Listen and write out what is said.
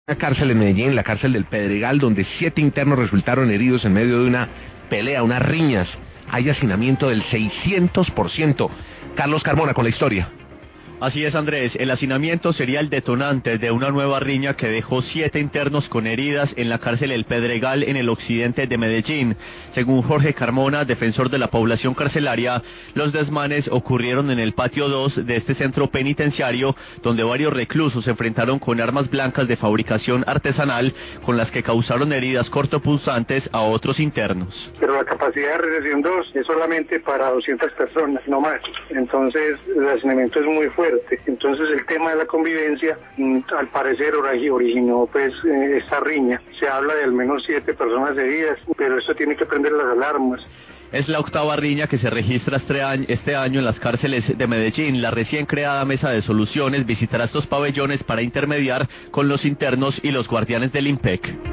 Una cárcel en Medellín, la cárcel del Pedregal, donde 7 internos resultaron heridos en medio de una pelea, unas riñas. Hay hacinamiento del 600%. Carlos Carmona con la historia. Así es, Andrés, el hacinamiento sería el detonante de una nueva riña que dejó 7 internos con heridas en la cárcel El Pedregal en el occidente de Medellín. Según Jorge Carmona, defensor de la población carcelaria, los desmanes ocurrieron en el patio 2 de este centro penitenciario, donde varios reclusos se enfrentaron con armas blancas de fabricación artesanal, con las que causaron heridas cortopunzantes a otros internos. Pero la capacidad de recepción 2 es solamente para 200 personas, no más. Entonces, el hacinamiento es muy fuerte. Entonces el tema de la convivencia al parecer originó pues esta riña. Se habla de al menos 7 personas heridas, pero esto tiene que prender las alarmas. Es la octava riña que se registra este año en las cárceles de Medellín. La recién creada Mesa de Soluciones visitará estos pabellones para intermediar con los internos y los guardianes del IMPEC.